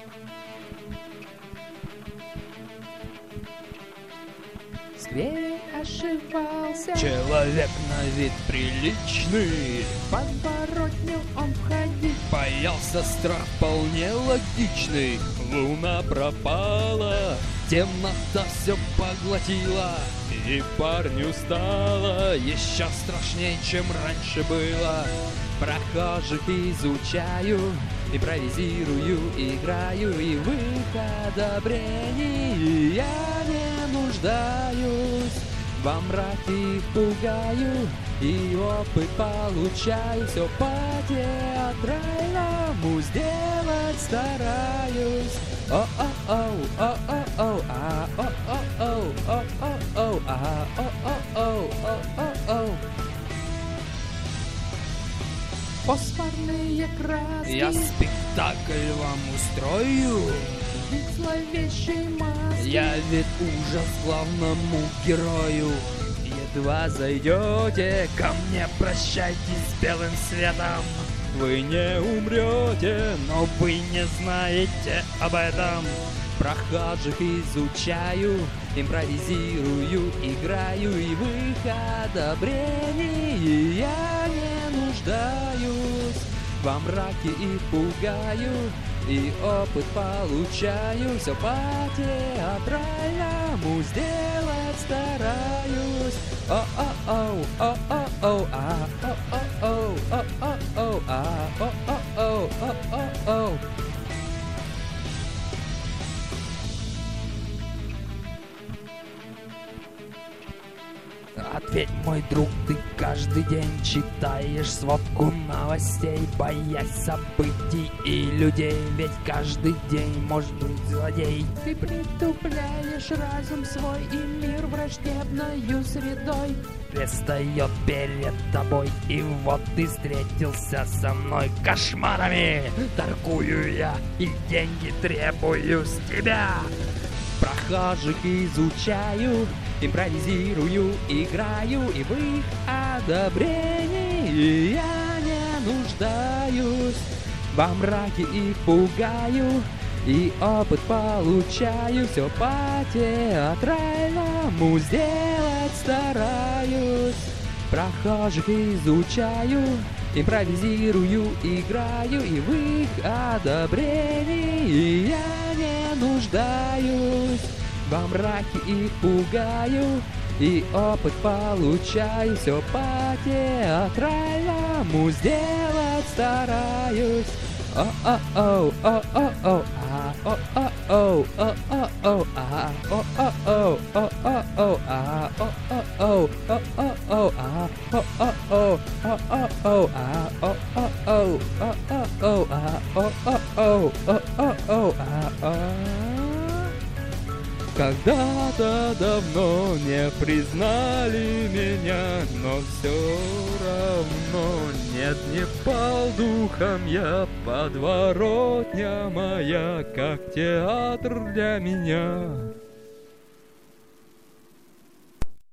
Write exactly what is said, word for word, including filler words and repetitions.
В сквере ошивался Человек на вид приличный, в подворотню он входить. боялся, страх вполне логичный. Луна пропала, темнота все поглотила, и парню стало еще страшней, чем раньше было. Прохожих изучаю, импровизирую, играю, и в их одобрении я не нуждаюсь. Во мраке их пугаю, и опыт получаю. Все по-театральному сделать стараюсь. О-о-оу, о-о-оу, а о-о-оу, о-о-оу, а о-о-оу, о-о-оу. Фосфорные краски, Я спектакль вам устрою. вид зловещей маски. Я ведь ужас главному герою. Едва зайдете ко мне, прощайтесь с белым светом. Вы не умрете, но вы не знаете об этом. Прохожих изучаю, импровизирую, играю, и в их одобрении я не нуждаюсь. Во мраке их пугаю, и опыт получаю. Все по-театральному сделать стараюсь. О-о-оу, о-о-оу, а о-о-оу, о-о-оу, а о-о-оу, о-о-оу. Ответь, мой друг, ты каждый день читаешь сводку новостей, боясь событий и людей, ведь каждый день может быть злодей. Ты притупляешь разум свой, и мир враждебною средой Предстает перед тобой, и вот ты встретился со мной. Кошмарами торгую я, и деньги требую с тебя. Прохожих изучаю, импровизирую, играю, и в их одобрении я не нуждаюсь. Во мраке их пугаю, и опыт получаю. Все по-театральному сделать стараюсь. Прохожих изучаю, импровизирую, играю, и в их одобрении я не нуждаюсь. Во мраке их пугаю, и опыт получаю. Все по-театральному сделать стараюсь. О-о-оу, о-о-оу, а о-о-оу, о-о-оу, а о-о-оу, о-о-оу, а о-о-оу, о-о-оу, а о-о-оу, о-о-оу, а о-о-оу, о-о-оу, а о-о-оу, о-о-оу, а когда-то давно не признали меня, но все равно нет, не пал духом я, подворотня моя, как театр для меня.